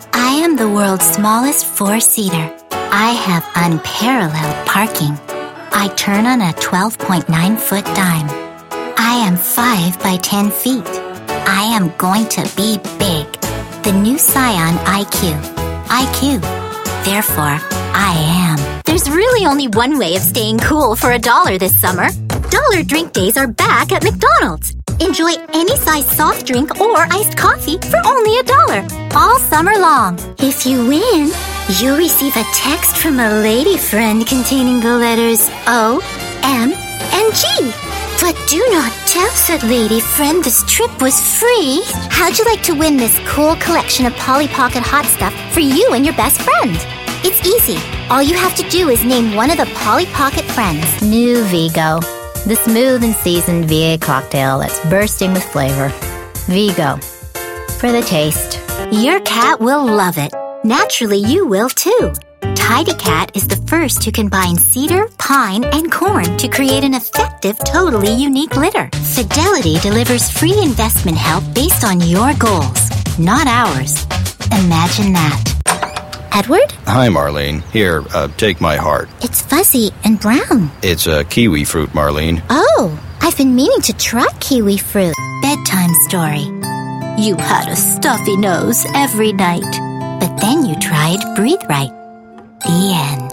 I am the world's smallest four-seater. I have unparalleled parking. I turn on a 12.9-foot dime. I am 5 by 10 feet. I am going to be big. The new Scion IQ. IQ. Therefore, I am. There's really only one way of staying cool for $1 this summer. Dollar Drink Days are back at McDonald's. Enjoy any size soft drink or iced coffee for only $1 all summer long. If you win, you'll receive a text from a lady friend containing the letters O, M, and G. But do not tell said lady friend this trip was free. How'd you like to win this cool collection of Polly Pocket hot stuff for you and your best friend? It's easy. All you have to do is name one of the Polly Pocket friends. New Vigo. The smooth and seasoned VA cocktail that's bursting with flavor. Vigo. For the taste. Your cat will love it. Naturally, you will too. Tidy Cat is the first to combine cedar, pine, and corn to create an effective, totally unique litter. Fidelity delivers free investment help based on your goals, not ours. Imagine that. Edward? Hi, Marlene. Here, take my heart. It's fuzzy and brown. It's a kiwi fruit, Marlene. Oh, I've been meaning to try kiwi fruit. Bedtime story. You had a stuffy nose every night, but then you tried Breathe Right. The end.